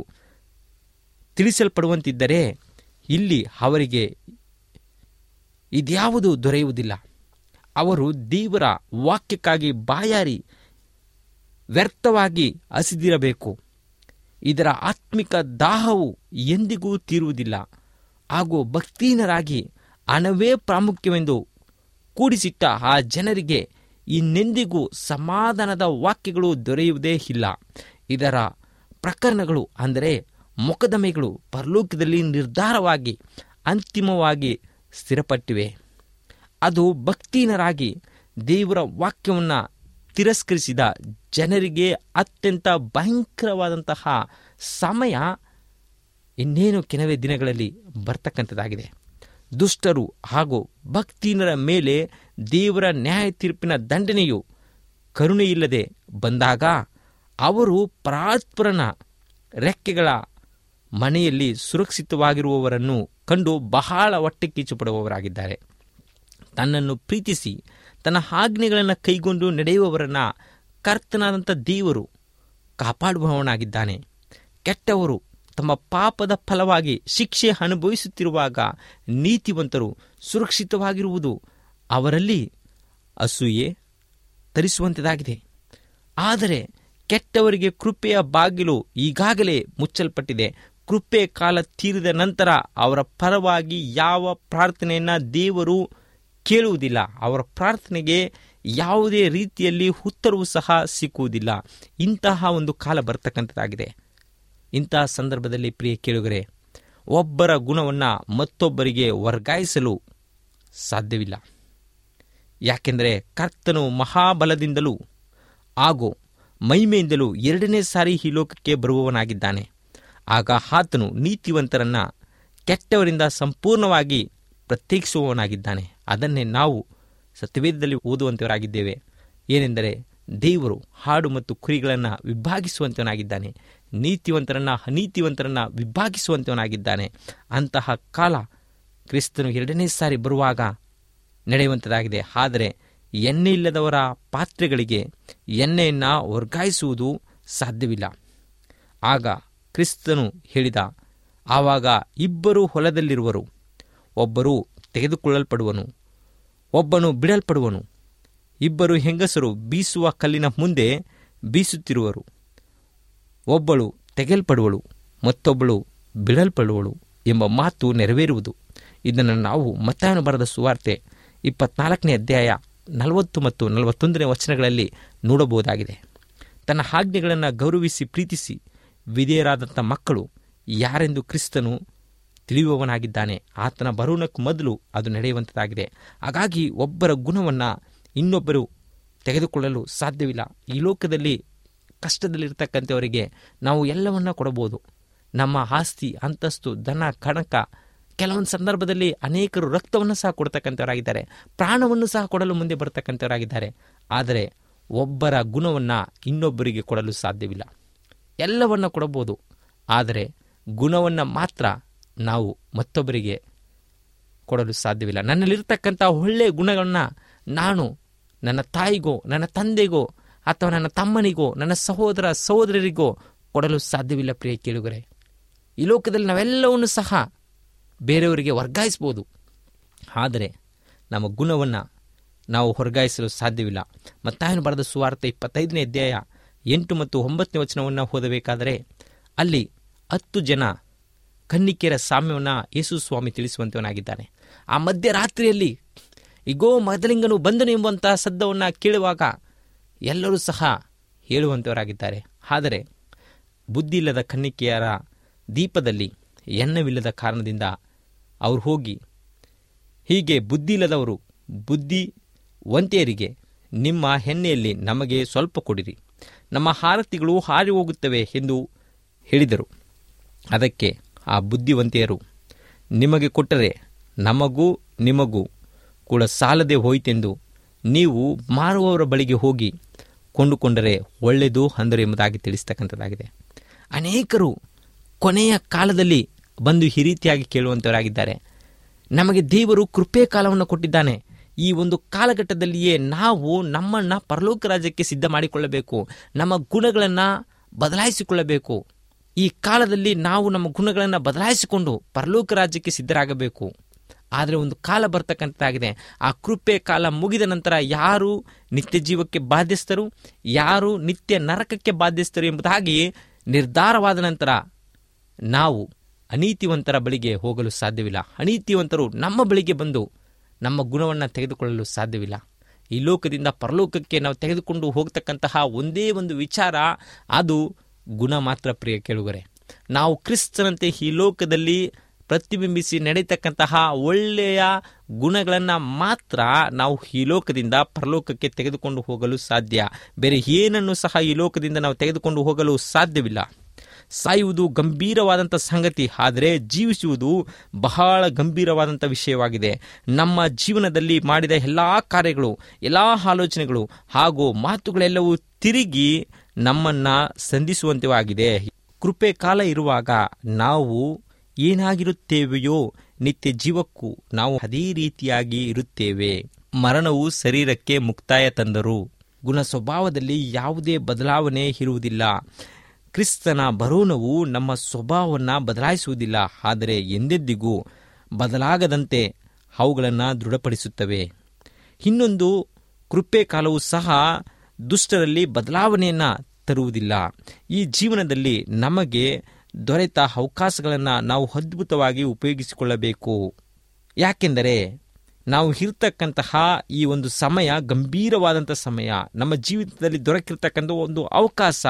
C: ತಿಳಿಸಲ್ಪಡುವಂತಿದ್ದರೆ, ಇಲ್ಲಿ ಅವರಿಗೆ ಇದ್ಯಾವುದೂ ದೊರೆಯುವುದಿಲ್ಲ. ಅವರು ದೇವರ ವಾಕ್ಯಕ್ಕಾಗಿ ಬಾಯಾರಿ ವ್ಯರ್ಥವಾಗಿ ಹಸಿದಿರಬೇಕು. ಇದರ ಆತ್ಮಿಕ ದಾಹವು ಎಂದಿಗೂ ತೀರುವುದಿಲ್ಲ. ಹಾಗೂ ಭಕ್ತಿಹೀನರಾಗಿ ಹಣವೇ ಪ್ರಾಮುಖ್ಯವೆಂದು ಕೂಡಿಸಿಟ್ಟ ಆ ಜನರಿಗೆ ಇನ್ನೆಂದಿಗೂ ಸಮಾಧಾನದ ವಾಕ್ಯಗಳು ದೊರೆಯುವುದೇ ಇಲ್ಲ. ಇದರ ಪ್ರಕರಣಗಳು, ಅಂದರೆ ಮೊಕದ್ದಮೆಗಳು, ಪರಲೋಕದಲ್ಲಿ ನಿರ್ಧಾರವಾಗಿ ಅಂತಿಮವಾಗಿ ಸ್ಥಿರಪಟ್ಟಿವೆ. ಅದು ಭಕ್ತಿಹೀನರಾಗಿ ದೇವರ ವಾಕ್ಯವನ್ನು ತಿರಸ್ಕರಿಸಿದ ಜನರಿಗೆ ಅತ್ಯಂತ ಭಯಂಕರವಾದಂತಹ ಸಮಯ ಇನ್ನೇನು ಕೆಲವೇ ದಿನಗಳಲ್ಲಿ ಬರ್ತಕ್ಕಂಥದ್ದಾಗಿದೆ. ದುಷ್ಟರು ಹಾಗೂ ಭಕ್ತಿಹೀನರ ಮೇಲೆ ದೇವರ ನ್ಯಾಯ ತೀರ್ಪಿನ ದಂಡನೆಯು ಕರುಣೆಯಿಲ್ಲದೆ ಬಂದಾಗ ಅವರು ಪರಾತ್ಪರನ ರೆಕ್ಕೆಗಳ ಮನೆಯಲ್ಲಿ ಸುರಕ್ಷಿತವಾಗಿರುವವರನ್ನು ಕಂಡು ಬಹಳ ಹೊಟ್ಟೆ ಕಿಚ್ಚು ಪಡುವವರಾಗಿದ್ದಾರೆ. ತನ್ನನ್ನು ಪ್ರೀತಿಸಿ ತನ್ನ ಆಜ್ಞೆಗಳನ್ನು ಕೈಗೊಂಡು ನಡೆಯುವವರನ್ನು ಕರ್ತನಾದಂಥ ದೇವರು ಕಾಪಾಡುವವನಾಗಿದ್ದಾನೆ. ಕೆಟ್ಟವರು ತಮ್ಮ ಪಾಪದ ಫಲವಾಗಿ ಶಿಕ್ಷೆ ಅನುಭವಿಸುತ್ತಿರುವಾಗ ನೀತಿವಂತರು ಸುರಕ್ಷಿತವಾಗಿರುವುದು ಅವರಲ್ಲಿ ಅಸೂಯೆ ತರಿಸುವಂಥದ್ದಾಗಿದೆ. ಆದರೆ ಕೆಟ್ಟವರಿಗೆ ಕೃಪೆಯ ಬಾಗಿಲು ಈಗಾಗಲೇ ಮುಚ್ಚಲ್ಪಟ್ಟಿದೆ. ಕೃಪೆ ಕಾಲ ತೀರಿದ ನಂತರ ಅವರ ಪರವಾಗಿ ಯಾವ ಪ್ರಾರ್ಥನೆಯನ್ನು ದೇವರು ಕೇಳುವುದಿಲ್ಲ. ಅವರ ಪ್ರಾರ್ಥನೆಗೆ ಯಾವುದೇ ರೀತಿಯಲ್ಲಿ ಉತ್ತರವೂ ಸಹ ಸಿಕ್ಕುವುದಿಲ್ಲ. ಇಂತಹ ಒಂದು ಕಾಲ ಬರ್ತಕ್ಕಂಥದ್ದಾಗಿದೆ. ಇಂತಹ ಸಂದರ್ಭದಲ್ಲಿ ಪ್ರಿಯ ಕೇಳುಗರೆ, ಒಬ್ಬರ ಗುಣವನ್ನು ಮತ್ತೊಬ್ಬರಿಗೆ ವರ್ಗಾಯಿಸಲು ಸಾಧ್ಯವಿಲ್ಲ. ಯಾಕೆಂದರೆ ಕರ್ತನು ಮಹಾಬಲದಿಂದಲೂ ಹಾಗೂ ಮಹಿಮೆಯಿಂದಲೂ 2ನೇ ಸಾರಿ ಈ ಲೋಕಕ್ಕೆ ಬರುವವನಾಗಿದ್ದಾನೆ. ಆಗ ಆತನು ನೀತಿವಂತರನ್ನ ಕೆಟ್ಟವರಿಂದ ಸಂಪೂರ್ಣವಾಗಿ ಪ್ರತ್ಯೇಕಿಸುವವನಾಗಿದ್ದಾನೆ. ಅದನ್ನೇ ನಾವು ಸತ್ಯವೇದದಲ್ಲಿ ಓದುವಂತವರಾಗಿದ್ದೇವೆ. ಏನೆಂದರೆ ದೇವರು ಹಾಡು ಮತ್ತು ಕುರಿಗಳನ್ನು ವಿಭಾಗಿಸುವಂತವನಾಗಿದ್ದಾನೆ, ನೀತಿವಂತರನ್ನ ಅನೀತಿವಂತರನ್ನ ವಿಭಾಗಿಸುವಂತವನಾಗಿದ್ದಾನೆ. ಅಂತಹ ಕಾಲ ಕ್ರಿಸ್ತನು 2ನೇ ಸಾರಿ ಬರುವಾಗ ನಡೆಯುವಂಥದ್ದಾಗಿದೆ. ಆದರೆ ಎಣ್ಣೆ ಇಲ್ಲದವರ ಪಾತ್ರೆಗಳಿಗೆ ಎಣ್ಣೆಯನ್ನು ವರ್ಗಾಯಿಸುವುದು ಸಾಧ್ಯವಿಲ್ಲ. ಆಗ ಕ್ರಿಸ್ತನು ಹೇಳಿದ, ಆವಾಗ ಇಬ್ಬರು ಹೊಲದಲ್ಲಿರುವರು, ಒಬ್ಬರು ತೆಗೆದುಕೊಳ್ಳಲ್ಪಡುವನು, ಒಬ್ಬನು ಬಿಡಲ್ಪಡುವನು. ಇಬ್ಬರು ಹೆಂಗಸರು ಬೀಸುವ ಕಲ್ಲಿನ ಮುಂದೆ ಬೀಸುತ್ತಿರುವರು, ಒಬ್ಬಳು ತೆಗೆಯಲ್ಪಡುವಳು, ಮತ್ತೊಬ್ಬಳು ಬಿಡಲ್ಪಡುವಳು ಎಂಬ ಮಾತು ನೆರವೇರುವುದು. ಇದನ್ನು ನಾವು ಮತ್ತಾಯನು ಬರೆದ ಸುವಾರ್ತೆ 24ನೇ ಅಧ್ಯಾಯ 40 ಮತ್ತು 41ನೇ ವಚನಗಳಲ್ಲಿ ನೋಡಬಹುದಾಗಿದೆ. ತನ್ನ ಆಜ್ಞೆಗಳನ್ನು ಗೌರವಿಸಿ ಪ್ರೀತಿಸಿ ವಿಧೇಯರಾದಂಥ ಮಕ್ಕಳು ಯಾರೆಂದು ಕ್ರಿಸ್ತನು ತಿಳಿಯುವವನಾಗಿದ್ದಾನೆ. ಆತನ ಬರುವುದಕ್ಕೂ ಮೊದಲು ಅದು ನಡೆಯುವಂಥದ್ದಾಗಿದೆ. ಹಾಗಾಗಿ ಒಬ್ಬರ ಗುಣವನ್ನು ಇನ್ನೊಬ್ಬರು ತೆಗೆದುಕೊಳ್ಳಲು ಸಾಧ್ಯವಿಲ್ಲ. ಈ ಲೋಕದಲ್ಲಿ ಕಷ್ಟದಲ್ಲಿರ್ತಕ್ಕಂಥವರಿಗೆ ನಾವು ಎಲ್ಲವನ್ನ ಕೊಡಬಹುದು. ನಮ್ಮ ಆಸ್ತಿ, ಅಂತಸ್ತು, ಧನ, ಕಣಕ, ಕೆಲವೊಂದು ಸಂದರ್ಭದಲ್ಲಿ ಅನೇಕರು ರಕ್ತವನ್ನು ಸಹ ಕೊಡ್ತಕ್ಕಂಥವರಾಗಿದ್ದಾರೆ, ಪ್ರಾಣವನ್ನು ಸಹ ಕೊಡಲು ಮುಂದೆ ಬರ್ತಕ್ಕಂಥವರಾಗಿದ್ದಾರೆ. ಆದರೆ ಒಬ್ಬರ ಗುಣವನ್ನು ಇನ್ನೊಬ್ಬರಿಗೆ ಕೊಡಲು ಸಾಧ್ಯವಿಲ್ಲ. ಎಲ್ಲವನ್ನ ಕೊಡಬಹುದು, ಆದರೆ ಗುಣವನ್ನು ಮಾತ್ರ ನಾವು ಮತ್ತೊಬ್ಬರಿಗೆ ಕೊಡಲು ಸಾಧ್ಯವಿಲ್ಲ. ನನ್ನಲ್ಲಿರ್ತಕ್ಕಂಥ ಒಳ್ಳೆಯ ಗುಣಗಳನ್ನು ನಾನು ನನ್ನ ತಾಯಿಗೋ, ನನ್ನ ತಂದೆಗೋ, ಅಥವಾ ನನ್ನ ತಮ್ಮನಿಗೋ, ನನ್ನ ಸಹೋದರ ಸಹೋದರರಿಗೋ ಕೊಡಲು ಸಾಧ್ಯವಿಲ್ಲ. ಪ್ರಿಯ ಕೇಳುಗರೆ, ಈ ಲೋಕದಲ್ಲಿ ನಾವೆಲ್ಲವನ್ನು ಸಹ ಬೇರೆಯವರಿಗೆ ವರ್ಗಾಯಿಸ್ಬೋದು, ಆದರೆ ನಮ್ಮ ಗುಣವನ್ನು ನಾವು ಹೊರಗಾಯಿಸಲು ಸಾಧ್ಯವಿಲ್ಲ. ಮತ್ತಾಯನು ಬರೆದ ಸುವಾರ್ತೆ 25ನೇ ಅಧ್ಯಾಯ 8 ಮತ್ತು 9ನೇ ವಚನವನ್ನು ಓದಬೇಕಾದರೆ ಅಲ್ಲಿ 10 ಜನ ಕನ್ನಿಕೆಯರ ಸಾಮ್ಯವನ್ನು ಯೇಸು ಸ್ವಾಮಿ ತಿಳಿಸುವಂತವನಾಗಿದ್ದಾನೆ. ಆ ಮಧ್ಯರಾತ್ರಿಯಲ್ಲಿ ಇಗೋ ಮದಲಿಂಗನು ಬಂದನು ಎಂಬಂತಹ ಶಬ್ದವನ್ನು ಕೇಳುವಾಗ ಎಲ್ಲರೂ ಸಹ ಹೇಳುವಂಥವರಾಗಿದ್ದಾರೆ. ಆದರೆ ಬುದ್ಧಿಯಿಲ್ಲದ ಕನ್ನಿಕೆಯರ ದೀಪದಲ್ಲಿ ಎಣ್ಣವಿಲ್ಲದ ಕಾರಣದಿಂದ ಅವರು ಹೋಗಿ ಹೀಗೆ ಬುದ್ಧಿಯಿಲ್ಲದವರು ಬುದ್ಧಿವಂತೆಯರಿಗೆ ನಿಮ್ಮ ಎಣ್ಣೆಯಲ್ಲಿ ನಮಗೆ ಸ್ವಲ್ಪ ಕೊಡಿರಿ, ನಮ್ಮ ಆರತಿಗಳು ಹಾರಿ ಹೋಗುತ್ತವೆ ಎಂದು ಹೇಳಿದರು. ಅದಕ್ಕೆ ಆ ಬುದ್ಧಿವಂತೆಯರು, ನಿಮಗೆ ಕೊಟ್ಟರೆ ನಮಗೂ ನಿಮಗೂ ಕೂಡ ಸಾಲದೆ ಹೋಯಿತೆಂದು ನೀವು ಮಾರುವವರ ಬಳಿಗೆ ಹೋಗಿ ಕೊಂಡುಕೊಂಡರೆ ಒಳ್ಳೆಯದು ಅಂದರು ಎಂಬುದಾಗಿ ತಿಳಿಸ್ತಕ್ಕಂಥದ್ದಾಗಿದೆ. ಅನೇಕರು ಕೊನೆಯ ಕಾಲದಲ್ಲಿ ಬಂದು ಈ ರೀತಿಯಾಗಿ ಕೇಳುವಂಥವರಾಗಿದ್ದಾರೆ. ನಮಗೆ ದೇವರು ಕೃಪೆ ಕಾಲವನ್ನು ಕೊಟ್ಟಿದ್ದಾನೆ. ಈ ಒಂದು ಕಾಲಘಟ್ಟದಲ್ಲಿಯೇ ನಾವು ನಮ್ಮನ್ನು ಪರಲೋಕ ರಾಜ್ಯಕ್ಕೆ ಸಿದ್ಧ ಮಾಡಿಕೊಳ್ಳಬೇಕು, ನಮ್ಮ ಗುಣಗಳನ್ನು ಬದಲಾಯಿಸಿಕೊಳ್ಳಬೇಕು. ಈ ಕಾಲದಲ್ಲಿ ನಾವು ನಮ್ಮ ಗುಣಗಳನ್ನು ಬದಲಾಯಿಸಿಕೊಂಡು ಪರಲೋಕ ರಾಜ್ಯಕ್ಕೆ ಸಿದ್ಧರಾಗಬೇಕು. ಆದರೆ ಒಂದು ಕಾಲ ಬರ್ತಕ್ಕಂಥದ್ದಾಗಿದೆ. ಆ ಕೃಪೆ ಕಾಲ ಮುಗಿದ ನಂತರ ಯಾರು ನಿತ್ಯ ಜೀವಕ್ಕೆ ಬಾಧ್ಯಸ್ಥರು, ಯಾರು ನಿತ್ಯ ನರಕಕ್ಕೆ ಬಾಧ್ಯಸ್ಥರು ಎಂಬುದಾಗಿ ನಿರ್ಧಾರವಾದ ನಂತರ ನಾವು ಅನೀತಿವಂತರ ಬಳಿಗೆ ಹೋಗಲು ಸಾಧ್ಯವಿಲ್ಲ. ಅನೀತಿವಂತರು ನಮ್ಮ ಬಳಿಗೆ ಬಂದು ನಮ್ಮ ಗುಣವನ್ನು ತೆಗೆದುಕೊಳ್ಳಲು ಸಾಧ್ಯವಿಲ್ಲ. ಈ ಲೋಕದಿಂದ ಪರಲೋಕಕ್ಕೆ ನಾವು ತೆಗೆದುಕೊಂಡು ಹೋಗ್ತಕ್ಕಂತಹ ಒಂದೇ ಒಂದು ವಿಚಾರ, ಅದು ಗುಣ ಮಾತ್ರ. ಪ್ರಿಯ ಕೇಳುಗರೆ, ನಾವು ಕ್ರಿಸ್ತನಂತೆ ಈ ಲೋಕದಲ್ಲಿ ಪ್ರತಿಬಿಂಬಿಸಿ ನಡೆಯತಕ್ಕಂತಹ ಒಳ್ಳೆಯ ಗುಣಗಳನ್ನು ಮಾತ್ರ ನಾವು ಈ ಲೋಕದಿಂದ ಪರಲೋಕಕ್ಕೆ ತೆಗೆದುಕೊಂಡು ಹೋಗಲು ಸಾಧ್ಯ. ಬೇರೆ ಏನನ್ನು ಸಹ ಈ ಲೋಕದಿಂದ ನಾವು ತೆಗೆದುಕೊಂಡು ಹೋಗಲು ಸಾಧ್ಯವಿಲ್ಲ. ಸಾಯುವುದು ಗಂಭೀರವಾದಂಥ ಸಂಗತಿ, ಆದರೆ ಜೀವಿಸುವುದು ಬಹಳ ಗಂಭೀರವಾದಂಥ ವಿಷಯವಾಗಿದೆ. ನಮ್ಮ ಜೀವನದಲ್ಲಿ ಮಾಡಿದ ಎಲ್ಲ ಕಾರ್ಯಗಳು, ಎಲ್ಲ ಆಲೋಚನೆಗಳು ಹಾಗೂ ಮಾತುಗಳೆಲ್ಲವೂ ತಿರುಗಿ ನಮ್ಮನ್ನು ಸಂಧಿಸುವಂತೆವಾಗಿದೆ. ಕೃಪೆ ಕಾಲ ಇರುವಾಗ ನಾವು ಏನಾಗಿರುತ್ತೇವೆಯೋ ನಿತ್ಯ ಜೀವಕ್ಕೂ ನಾವು ಅದೇ ರೀತಿಯಾಗಿ ಇರುತ್ತೇವೆ. ಮರಣವು ಶರೀರಕ್ಕೆ ಮುಕ್ತಾಯ ತಂದರು. ಗುಣ ಸ್ವಭಾವದಲ್ಲಿ ಯಾವುದೇ ಬದಲಾವಣೆ ಇರುವುದಿಲ್ಲ. ಕ್ರಿಸ್ತನ ಬರೋಣವು ನಮ್ಮ ಸ್ವಭಾವವನ್ನು ಬದಲಾಯಿಸುವುದಿಲ್ಲ, ಆದರೆ ಎಂದೆಂದಿಗೂ ಬದಲಾಗದಂತೆ ಅವುಗಳನ್ನು ದೃಢಪಡಿಸುತ್ತವೆ. ಇನ್ನೊಂದು, ಕೃಪೆ ಕಾಲವು ಸಹ ದುಷ್ಟರಲ್ಲಿ ಬದಲಾವಣೆಯನ್ನು ತರುವುದಿಲ್ಲ. ಈ ಜೀವನದಲ್ಲಿ ನಮಗೆ ದೊರೆತ ಅವಕಾಶಗಳನ್ನು ನಾವು ಅದ್ಭುತವಾಗಿ ಉಪಯೋಗಿಸಿಕೊಳ್ಳಬೇಕು. ಯಾಕೆಂದರೆ ನಾವು ಇರ್ತಕ್ಕಂತಹ ಈ ಒಂದು ಸಮಯ ಗಂಭೀರವಾದಂಥ ಸಮಯ. ನಮ್ಮ ಜೀವಿತದಲ್ಲಿ ದೊರಕಿರ್ತಕ್ಕಂಥ ಒಂದು ಅವಕಾಶ,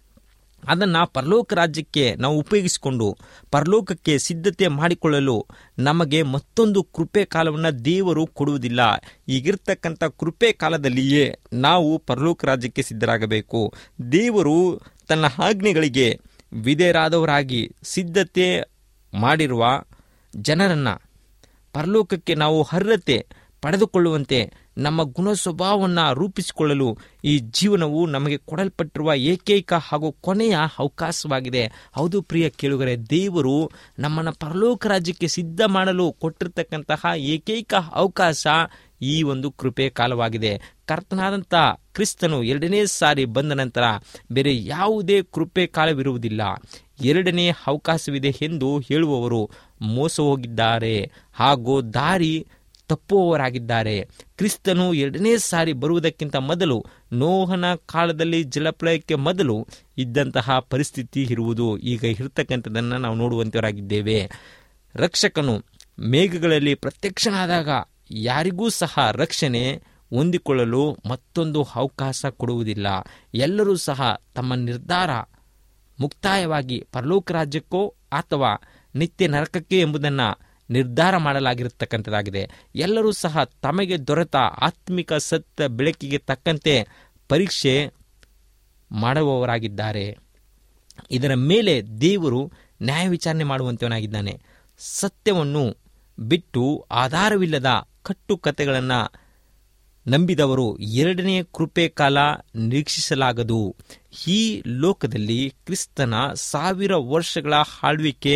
C: ಅದನ್ನು ಪರಲೋಕ ರಾಜ್ಯಕ್ಕೆ ನಾವು ಉಪಯೋಗಿಸಿಕೊಂಡು ಪರಲೋಕಕ್ಕೆ ಸಿದ್ಧತೆ ಮಾಡಿಕೊಳ್ಳಲು ನಮಗೆ ಮತ್ತೊಂದು ಕೃಪೆ ಕಾಲವನ್ನು ದೇವರು ಕೊಡುವುದಿಲ್ಲ. ಈಗಿರ್ತಕ್ಕಂಥ ಕೃಪೆ ಕಾಲದಲ್ಲಿಯೇ ನಾವು ಪರಲೋಕ ರಾಜ್ಯಕ್ಕೆ ಸಿದ್ಧರಾಗಬೇಕು. ದೇವರು ತನ್ನ ಆಜ್ಞೆಗಳಿಗೆ ವಿಧೇಯರಾದವರಾಗಿ ಸಿದ್ಧತೆ ಮಾಡಿರುವ ಜನರನ್ನು ಪರಲೋಕಕ್ಕೆ ನಾವು ಅರ್ಹತೆ ಪಡೆದುಕೊಳ್ಳುವಂತೆ ನಮ್ಮ ಗುಣ ಸ್ವಭಾವವನ್ನು ರೂಪಿಸಿಕೊಳ್ಳಲು ಈ ಜೀವನವು ನಮಗೆ ಕೊಡಲ್ಪಟ್ಟಿರುವ ಏಕೈಕ ಹಾಗೂ ಕೊನೆಯ ಅವಕಾಶವಾಗಿದೆ. ಹೌದು ಪ್ರಿಯ ಕೇಳುಗರೆ, ದೇವರು ನಮ್ಮನ್ನು ಪರಲೋಕ ರಾಜ್ಯಕ್ಕೆ ಸಿದ್ಧ ಮಾಡಲು ಕೊಟ್ಟಿರ್ತಕ್ಕಂತಹ ಏಕೈಕ ಅವಕಾಶ ಈ ಒಂದು ಕೃಪೆ ಕಾಲವಾಗಿದೆ. ಕರ್ತನಾದಂಥ ಕ್ರಿಸ್ತನು ಎರಡನೇ ಸಾರಿ ಬಂದ ನಂತರ ಬೇರೆ ಯಾವುದೇ ಕೃಪೆ ಕಾಲವಿರುವುದಿಲ್ಲ. ಎರಡನೇ ಅವಕಾಶವಿದೆ ಎಂದು ಹೇಳುವವರು ಮೋಸ ಹೋಗಿದ್ದಾರೆ ಹಾಗೂ ದಾರಿ ತಪ್ಪುವವರಾಗಿದ್ದಾರೆ. ಕ್ರಿಸ್ತನು ಎರಡನೇ ಸಾರಿ ಬರುವುದಕ್ಕಿಂತ ಮೊದಲು ನೋಹನ ಕಾಲದಲ್ಲಿ ಜಲಪ್ರಳಯಕ್ಕೆ ಮೊದಲು ಇದ್ದಂತಹ ಪರಿಸ್ಥಿತಿ ಇರುವುದು ಈಗ ಇರತಕ್ಕಂಥದ್ದನ್ನು ನಾವು ನೋಡುವಂತವರಾಗಿದ್ದೇವೆ. ರಕ್ಷಕನು ಮೇಘಗಳಲ್ಲಿ ಪ್ರತ್ಯಕ್ಷನಾದಾಗ ಯಾರಿಗೂ ಸಹ ರಕ್ಷಣೆ ಹೊಂದಿಕೊಳ್ಳಲು ಮತ್ತೊಂದು ಅವಕಾಶ ಕೊಡುವುದಿಲ್ಲ. ಎಲ್ಲರೂ ಸಹ ತಮ್ಮ ನಿರ್ಧಾರ ಮುಕ್ತಾಯವಾಗಿ ಪರಲೋಕ ರಾಜ್ಯಕ್ಕೋ ಅಥವಾ ನಿತ್ಯ ನರಕಕ್ಕೆ ಎಂಬುದನ್ನು ನಿರ್ಧಾರ ಮಾಡಲಾಗಿರತಕ್ಕಂಥದ್ದಾಗಿದೆ. ಎಲ್ಲರೂ ಸಹ ತಮಗೆ ದೊರೆತ ಆತ್ಮಿಕ ಸತ್ಯ ಬೆಳಕಿಗೆ ತಕ್ಕಂತೆ ಪರೀಕ್ಷೆ ಮಾಡುವವರಾಗಿದ್ದಾರೆ. ಇದರ ಮೇಲೆ ದೇವರು ನ್ಯಾಯ ವಿಚಾರಣೆ ಮಾಡುವಂತವನಾಗಿದ್ದಾನೆ. ಸತ್ಯವನ್ನು ಬಿಟ್ಟು ಆಧಾರವಿಲ್ಲದ ಕಟ್ಟುಕತೆಗಳನ್ನು ನಂಬಿದವರು ಎರಡನೇ ಕೃಪೆ ಕಾಲ ನಿರೀಕ್ಷಿಸಲಾಗದು. ಈ ಲೋಕದಲ್ಲಿ ಕ್ರಿಸ್ತನ 1000 ವರ್ಷಗಳ ಆಳ್ವಿಕೆ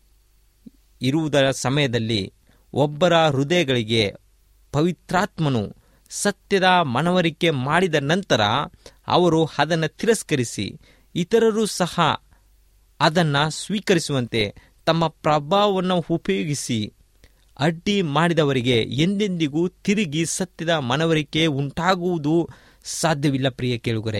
C: ಇರುವುದರ ಸಮಯದಲ್ಲಿ ಒಬ್ಬರ ಹೃದಯಗಳಿಗೆ ಪವಿತ್ರಾತ್ಮನು ಸತ್ಯದ ಮನವರಿಕೆ ಮಾಡಿದ ನಂತರ ಅವರು ಅದನ್ನು ತಿರಸ್ಕರಿಸಿ ಇತರರು ಸಹ ಅದನ್ನು ಸ್ವೀಕರಿಸುವಂತೆ ತಮ್ಮ ಪ್ರಭಾವವನ್ನು ಉಪಯೋಗಿಸಿ ಅಡ್ಡಿ ಮಾಡಿದವರಿಗೆ ಎಂದೆಂದಿಗೂ ತಿರುಗಿ ಸತ್ಯದ ಮನವರಿಕೆ ಉಂಟಾಗುವುದು ಸಾಧ್ಯವಿಲ್ಲ. ಪ್ರಿಯ ಕೇಳುಗರೆ,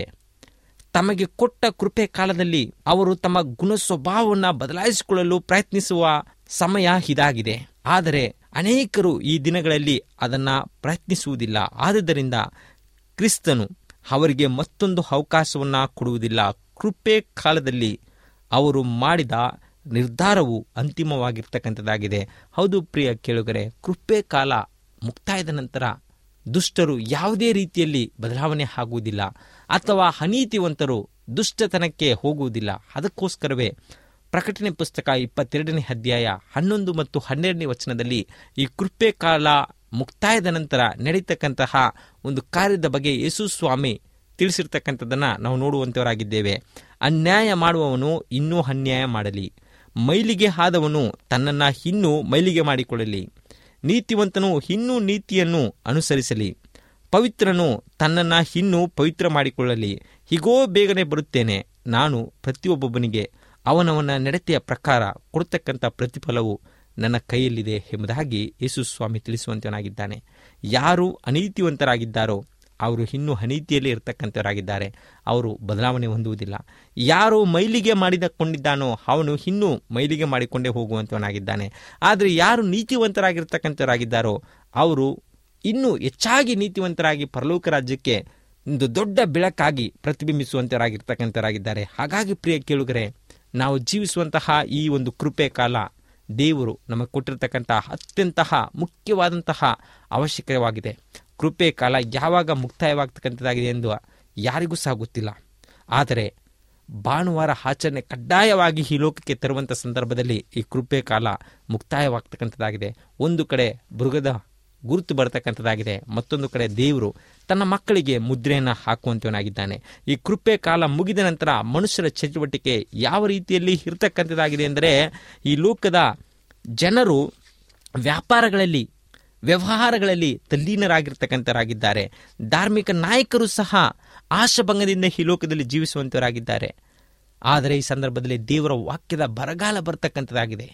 C: ತಮಗೆ ಕೊಟ್ಟ ಕೃಪೆ ಕಾಲದಲ್ಲಿ ಅವರು ತಮ್ಮ ಗುಣ ಸ್ವಭಾವವನ್ನು ಬದಲಾಯಿಸಿಕೊಳ್ಳಲು ಪ್ರಯತ್ನಿಸುವ ಸಮಯ ಇದಾಗಿದೆ. ಆದರೆ ಅನೇಕರು ಈ ದಿನಗಳಲ್ಲಿ ಅದನ್ನು ಪ್ರಯತ್ನಿಸುವುದಿಲ್ಲ. ಆದುದರಿಂದ ಕ್ರಿಸ್ತನು ಅವರಿಗೆ ಮತ್ತೊಂದು ಅವಕಾಶವನ್ನು ಕೊಡುವುದಿಲ್ಲ. ಕೃಪೆ ಕಾಲದಲ್ಲಿ ಅವರು ಮಾಡಿದ ನಿರ್ಧಾರವು ಅಂತಿಮವಾಗಿರ್ತಕ್ಕಂಥದ್ದಾಗಿದೆ. ಹೌದು ಪ್ರಿಯ ಕೇಳುಗರೆ, ಕೃಪೆ ಕಾಲ ಮುಕ್ತಾಯದ ನಂತರ ದುಷ್ಟರು ಯಾವುದೇ ರೀತಿಯಲ್ಲಿ ಬದಲಾವಣೆ ಆಗುವುದಿಲ್ಲ ಅಥವಾ ಅನೀತಿವಂತರು ದುಷ್ಟತನಕ್ಕೆ ಹೋಗುವುದಿಲ್ಲ. ಅದಕ್ಕೋಸ್ಕರವೇ ಪ್ರಕಟಣೆ ಪುಸ್ತಕ 22ನೇ ಅಧ್ಯಾಯ 11 ಮತ್ತು 12ನೇ ವಚನದಲ್ಲಿ ಈ ಕೃಪೆ ಕಾಲ ಮುಕ್ತಾಯದ ನಂತರ ನಡೀತಕ್ಕಂತಹ ಒಂದು ಕಾರ್ಯದ ಬಗ್ಗೆ ಯೇಸು ಸ್ವಾಮಿ ತಿಳಿಸಿರ್ತಕ್ಕಂಥದ್ದನ್ನು ನಾವು ನೋಡುವಂತವರಾಗಿದ್ದೇವೆ. ಅನ್ಯಾಯ ಮಾಡುವವನು ಇನ್ನೂ ಅನ್ಯಾಯ ಮಾಡಲಿ, ಮೈಲಿಗೆ ಆದವನು ತನ್ನನ್ನು ಇನ್ನೂ ಮೈಲಿಗೆ ಮಾಡಿಕೊಳ್ಳಲಿ, ನೀತಿವಂತನು ಇನ್ನೂ ನೀತಿಯನ್ನು ಅನುಸರಿಸಲಿ, ಪವಿತ್ರನು ತನ್ನನ್ನು ಇನ್ನೂ ಪವಿತ್ರ ಮಾಡಿಕೊಳ್ಳಲಿ. ಹೀಗೋ ಬೇಗನೆ ಬರುತ್ತೇನೆ, ನಾನು ಪ್ರತಿಯೊಬ್ಬೊಬ್ಬನಿಗೆ ಅವನವನ ನಡತೆಯ ಪ್ರಕಾರ ಕೊಡ್ತಕ್ಕಂಥ ಪ್ರತಿಫಲವು ನನ್ನ ಕೈಯಲ್ಲಿದೆ ಎಂಬುದಾಗಿ ಯೇಸು ಸ್ವಾಮಿ ತಿಳಿಸುವಂತನಾಗಿದ್ದಾನೆ. ಯಾರು ಅನೀತಿವಂತರಾಗಿದ್ದಾರೋ ಅವರು ಇನ್ನೂ ಅನೀತಿಯಲ್ಲೇ ಇರತಕ್ಕಂಥವರಾಗಿದ್ದಾರೆ. ಅವರು ಬದಲಾವಣೆ ಹೊಂದುವುದಿಲ್ಲ. ಯಾರು ಮೈಲಿಗೆ ಮಾಡಿಕೊಂಡಿದ್ದಾನೋ ಅವನು ಇನ್ನೂ ಮೈಲಿಗೆ ಮಾಡಿಕೊಂಡೇ ಹೋಗುವಂತವನಾಗಿದ್ದಾನೆ. ಆದರೆ ಯಾರು ನೀತಿವಂತರಾಗಿರ್ತಕ್ಕಂಥವರಾಗಿದ್ದಾರೋ ಅವರು ಇನ್ನೂ ಹೆಚ್ಚಾಗಿ ನೀತಿವಂತರಾಗಿ ಪರಲೋಕ ರಾಜ್ಯಕ್ಕೆ ಒಂದು ದೊಡ್ಡ ಬೆಳಕಾಗಿ ಪ್ರತಿಬಿಂಬಿಸುವಂತರಾಗಿರ್ತಕ್ಕಂಥವರಾಗಿದ್ದಾರೆ. ಹಾಗಾಗಿ ಪ್ರಿಯ ಕೇಳುಗರೆ, ನಾವು ಜೀವಿಸುವಂತಹ ಈ ಒಂದು ಕೃಪೆ ಕಾಲ ದೇವರು ನಮಗೆ ಕೊಟ್ಟಿರ್ತಕ್ಕಂಥ ಅತ್ಯಂತ ಮುಖ್ಯವಾದಂತಹ ಅವಶ್ಯಕವಾಗಿದೆ. ಕೃಪೆ ಕಾಲ ಯಾವಾಗ ಮುಕ್ತಾಯವಾಗ್ತಕ್ಕಂಥದ್ದಾಗಿದೆ ಎಂದು ಯಾರಿಗೂ ಸಹ ಗೊತ್ತಿಲ್ಲ. ಆದರೆ ಭಾನುವಾರ ಆಚರಣೆ ಕಡ್ಡಾಯವಾಗಿ ಈ ಲೋಕಕ್ಕೆ ತರುವಂಥ ಸಂದರ್ಭದಲ್ಲಿ ಈ ಕೃಪೆ ಕಾಲ ಮುಕ್ತಾಯವಾಗ್ತಕ್ಕಂಥದ್ದಾಗಿದೆ. ಒಂದು ಕಡೆ ಮೃಗದ ಗುರುತು ಬರತಕ್ಕಂಥದ್ದಾಗಿದೆ, ಮತ್ತೊಂದು ಕಡೆ ದೇವರು ತನ್ನ ಮಕ್ಕಳಿಗೆ ಮುದ್ರೆಯನ್ನು ಹಾಕುವಂತವನಾಗಿದ್ದಾನೆ. ಈ ಕೃಪೆ ಕಾಲ ಮುಗಿದ ನಂತರ ಮನುಷ್ಯರ ಚಟುವಟಿಕೆ ಯಾವ ರೀತಿಯಲ್ಲಿ ಇರತಕ್ಕಂಥದ್ದಾಗಿದೆ ಎಂದರೆ, ಈ ಲೋಕದ ಜನರು ವ್ಯಾಪಾರಗಳಲ್ಲಿ ವ್ಯವಹಾರಗಳಲ್ಲಿ ತಲ್ಲೀನರಾಗಿರ್ತಕ್ಕಂಥವರಾಗಿದ್ದಾರೆ. ಧಾರ್ಮಿಕ ನಾಯಕರು ಸಹ ಆಶಾಭಂಗದಿಂದ ಈ ಲೋಕದಲ್ಲಿ ಜೀವಿಸುವಂತವರಾಗಿದ್ದಾರೆ. ಆದರೆ ಈ ಸಂದರ್ಭದಲ್ಲಿ ದೇವರ ವಾಕ್ಯದ ಬರಗಾಲ ಬರ್ತಕ್ಕಂಥದ್ದಾಗಿದೆ.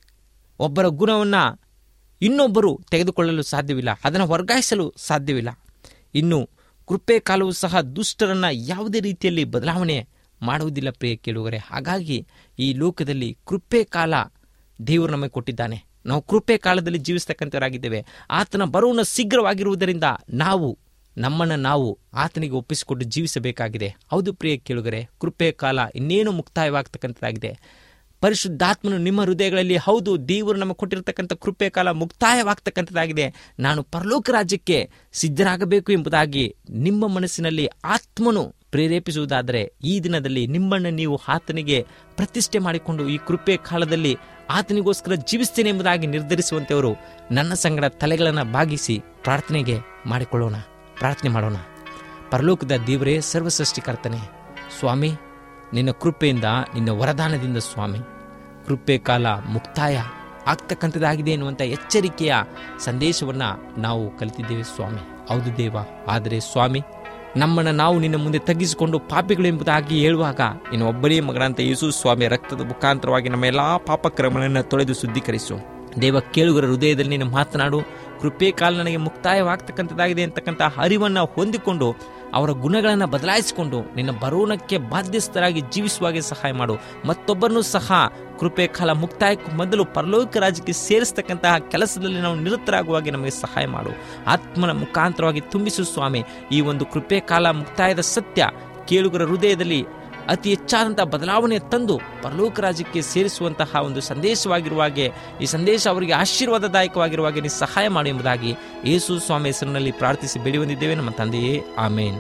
C: ಒಬ್ಬರ ಗುಣವನ್ನು ಇನ್ನೊಬ್ಬರು ತೆಗೆದುಕೊಳ್ಳಲು ಸಾಧ್ಯವಿಲ್ಲ, ಅದನ್ನು ವರ್ಗಾಯಿಸಲು ಸಾಧ್ಯವಿಲ್ಲ. ಇನ್ನು ಕೃಪೆ ಕಾಲವು ಸಹ ದುಷ್ಟರನ್ನು ಯಾವುದೇ ರೀತಿಯಲ್ಲಿ ಬದಲಾವಣೆ ಮಾಡುವುದಿಲ್ಲ ಪ್ರಿಯ ಕೇಳುವರೆ. ಹಾಗಾಗಿ ಈ ಲೋಕದಲ್ಲಿ ಕೃಪೆ ಕಾಲ ದೇವರು ನಮಗೆ ಕೊಟ್ಟಿದ್ದಾನೆ. ನಾವು ಕೃಪೆ ಕಾಲದಲ್ಲಿ ಜೀವಿಸ್ತಕ್ಕಂಥವರಾಗಿದ್ದೇವೆ. ಆತನ ಬರುವನು ಶೀಘ್ರವಾಗಿರುವುದರಿಂದ ನಾವು ನಮ್ಮನ್ನು ನಾವು ಆತನಿಗೆ ಒಪ್ಪಿಸಿಕೊಂಡು ಜೀವಿಸಬೇಕಾಗಿದೆ. ಹೌದು ಪ್ರಿಯ ಕೇಳುಗರೆ, ಕೃಪೆ ಕಾಲ ಇನ್ನೇನು ಮುಕ್ತಾಯವಾಗ್ತಕ್ಕಂಥದ್ದಾಗಿದೆ. ಪರಿಶುದ್ಧಾತ್ಮನು ನಿಮ್ಮ ಹೃದಯಗಳಲ್ಲಿ, ಹೌದು ದೇವರು ನಮಗೆ ಕೊಟ್ಟಿರತಕ್ಕಂಥ ಕೃಪೆ ಕಾಲ ಮುಕ್ತಾಯವಾಗ್ತಕ್ಕಂಥದ್ದಾಗಿದೆ, ನಾನು ಪರಲೋಕ ರಾಜ್ಯಕ್ಕೆ ಸಿದ್ಧರಾಗಬೇಕು ಎಂಬುದಾಗಿ ನಿಮ್ಮ ಮನಸ್ಸಿನಲ್ಲಿ ಆತ್ಮನು ಪ್ರೇರೇಪಿಸುವುದಾದರೆ ಈ ದಿನದಲ್ಲಿ ನಿಮ್ಮನ್ನು ನೀವು ಆತನಿಗೆ ಪ್ರತಿಷ್ಠೆ ಮಾಡಿಕೊಂಡು ಈ ಕೃಪೆ ಕಾಲದಲ್ಲಿ ಆತನಿಗೋಸ್ಕರ ಜೀವಿಸ್ತೇನೆ ಎಂಬುದಾಗಿ ನಿರ್ಧರಿಸುವಂತೆಯವರು ನನ್ನ ಸಂಗಡ ತಲೆಗಳನ್ನು ಬಾಗಿಸಿ ಪ್ರಾರ್ಥನೆ ಮಾಡೋಣ. ಪರಲೋಕದ ದೇವರೇ, ಸರ್ವಸೃಷ್ಟಿಕರ್ತನೆ ಸ್ವಾಮಿ, ನಿನ್ನ ಕೃಪೆಯಿಂದ, ನಿನ್ನ ವರದಾನದಿಂದ ಸ್ವಾಮಿ, ಕೃಪೆ ಕಾಲ ಮುಕ್ತಾಯ ಆಗ್ತಕ್ಕಂಥದ್ದಾಗಿದೆ ಎನ್ನುವಂಥ ಎಚ್ಚರಿಕೆಯ ಸಂದೇಶವನ್ನು ನಾವು ಕಲಿತಿದ್ದೇವೆ ಸ್ವಾಮಿ. ಹೌದು ದೇವ, ಆದರೆ ಸ್ವಾಮಿ, ನಮ್ಮನ್ನು ನಾವು ನಿನ್ನ ಮುಂದೆ ತಗ್ಗಿಸಿಕೊಂಡು ಪಾಪಿಗಳು ಎಂಬುದಾಗಿ ಹೇಳುವಾಗ ಇನ್ನು ಒಬ್ಬನೇ ಮಗನಂತ ಯೇಸು ಸ್ವಾಮಿಯ ರಕ್ತದ ಮುಖಾಂತರವಾಗಿ ನಮ್ಮ ಎಲ್ಲ ಪಾಪಕ್ರಮಗಳನ್ನು ತೊಳೆದು ಶುದ್ಧೀಕರಿಸು ದೇವ. ಕೇಳುಗರ ಹೃದಯದಲ್ಲಿ ನೀನು ಮಾತನಾಡು. ಕೃಪೆ ಕಾಲ ನನಗೆ ಮುಕ್ತಾಯವಾಗ್ತಕ್ಕಂಥದ್ದಾಗಿದೆ ಅಂತಕ್ಕಂಥ ಅರಿವನ್ನು ಹೊಂದಿಕೊಂಡು ಅವರ ಗುಣಗಳನ್ನು ಬದಲಾಯಿಸಿಕೊಂಡು ನಿನ್ನ ಬರೋಣಕ್ಕೆ ಬಾಧ್ಯಸ್ಥರಾಗಿ ಜೀವಿಸುವಾಗೆ ಸಹಾಯ ಮಾಡು. ಮತ್ತೊಬ್ಬರನ್ನು ಸಹ ಕೃಪೆ ಕಾಲ ಮುಕ್ತಾಯಕ್ಕೂ ಮೊದಲು ಪರಲೋಕ ರಾಜ್ಯಕ್ಕೆ ಸೇರಿಸ್ತಕ್ಕಂತಹ ಕೆಲಸದಲ್ಲಿ ನಾವು ನಿರತರಾಗುವಾಗೆ ನಮಗೆ ಸಹಾಯ ಮಾಡು. ಆತ್ಮನ ಮುಖಾಂತರವಾಗಿ ತುಂಬಿಸು ಸ್ವಾಮಿ. ಈ ಒಂದು ಕೃಪೆ ಕಾಲ ಮುಕ್ತಾಯದ ಸತ್ಯ ಕೇಳುಗರ ಹೃದಯದಲ್ಲಿ ಅತಿ ಹೆಚ್ಚಾದಂಥ ಬದಲಾವಣೆ ತಂದು ಪರಲೋಕ ರಾಜ್ಯಕ್ಕೆ ಸೇರಿಸುವಂತಹ ಒಂದು ಸಂದೇಶವಾಗಿರುವಾಗೆ, ಈ ಸಂದೇಶ ಅವರಿಗೆ ಆಶೀರ್ವಾದದಾಯಕವಾಗಿರುವಾಗೆ ನೀ ಸಹಾಯ ಮಾಡು ಎಂಬುದಾಗಿ ಯೇಸು ಸ್ವಾಮಿ ಹೆಸರಿನಲ್ಲಿ ಪ್ರಾರ್ಥಿಸಿ ಬೇಡಿ ಬಂದಿದ್ದೇವೆ ನಮ್ಮ ತಂದೆಯೇ, ಆಮೇನ್.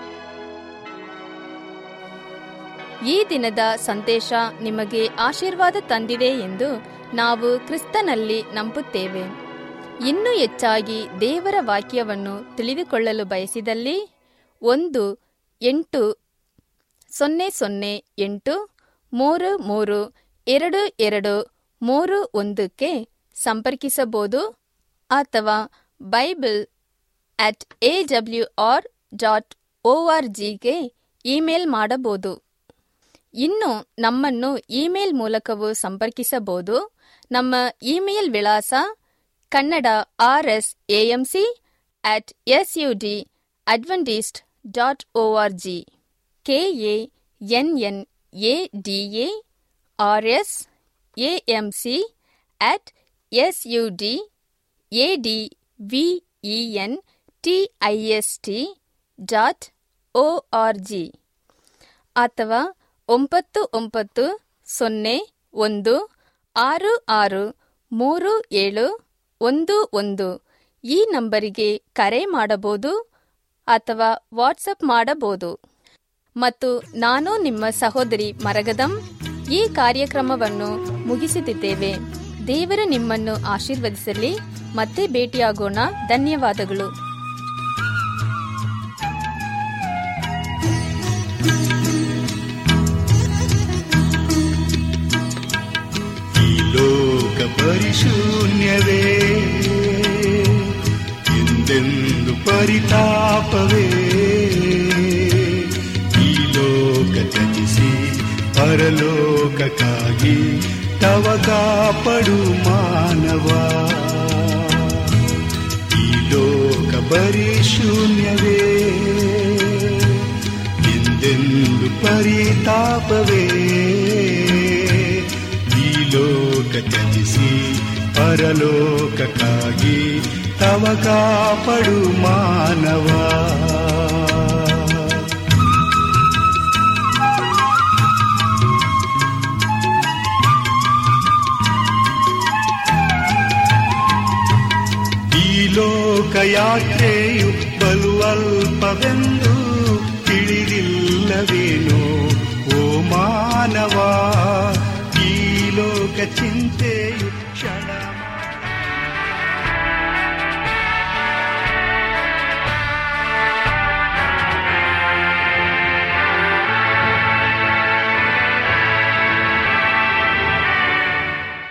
A: ಈ ದಿನದ ಸಂದೇಶ ನಿಮಗೆ ಆಶೀರ್ವಾದ ತಂದಿದೆ ಎಂದು ನಾವು ಕ್ರಿಸ್ತನಲ್ಲಿ ನಂಬುತ್ತೇವೆ. ಇನ್ನೂ ಹೆಚ್ಚಾಗಿ ದೇವರ ವಾಕ್ಯವನ್ನು ತಿಳಿದುಕೊಳ್ಳಲು ಬಯಸಿದಲ್ಲಿ 1-800-833-2231 ಸಂಪರ್ಕಿಸಬಹುದು ಅಥವಾ bible@awr.org ಇಮೇಲ್ ಮಾಡಬಹುದು. ಇನ್ನು ನಮ್ಮನ್ನು ಇಮೇಲ್ ಮೂಲಕವೂ ಸಂಪರ್ಕಿಸಬಹುದು. ನಮ್ಮ ಇಮೇಲ್ ವಿಳಾಸ kannada@sudadventist.org KannadaRS@SUDADVENTIST.org ಅಥವಾ 9910663711 ಈ ನಂಬರಿಗೆ ಕರೆ ಮಾಡಬಹುದು ಅಥವಾ ವಾಟ್ಸಪ್ ಮಾಡಬಹುದು. ಮತ್ತು ನಾನು ನಿಮ್ಮ ಸಹೋದರಿ ಮರಗದಂ ಈ ಕಾರ್ಯಕ್ರಮವನ್ನು ಮುಗಿಸುತ್ತಿದ್ದೇವೆ. ದೇವರು ನಿಮ್ಮನ್ನು ಆಶೀರ್ವದಿಸಲಿ. ಮತ್ತೆ ಭೇಟಿಯಾಗೋಣ. ಧನ್ಯವಾದಗಳು.
B: ಈ ಲೋಕ ಪರಿಶೂನ್ಯವೇ, ಎಂದೆಂದು ಪರಿತಾಪವೇ. ಈ ಲೋಕ ತ್ಯಜಿಸಿ ಪರಲೋಕಕ್ಕಾಗಿ ತವ ಕಾಪಡು ಮಾನವ. ಈ ಲೋಕ ಪರಿಶೂನ್ಯವೇ, ಎಂದೆಂದು ಪರಿತಾಪವೇ. ಈ ಲೋಕ ತ್ಯಜಿಸಿ ಪರಲೋಕಕ್ಕಾಗಿ ತವ ಕಾಪಡು ಮಾನವ. ಈ ಲೋಕಯಾತ್ರೆಯು ಬಲು ಅಲ್ಪವೆಂದು ತಿಳಿದಿಲ್ಲವೇನೋ ಓ ಮಾನವ. ಈ ಲೋಕ ಚಿಂತೆಯು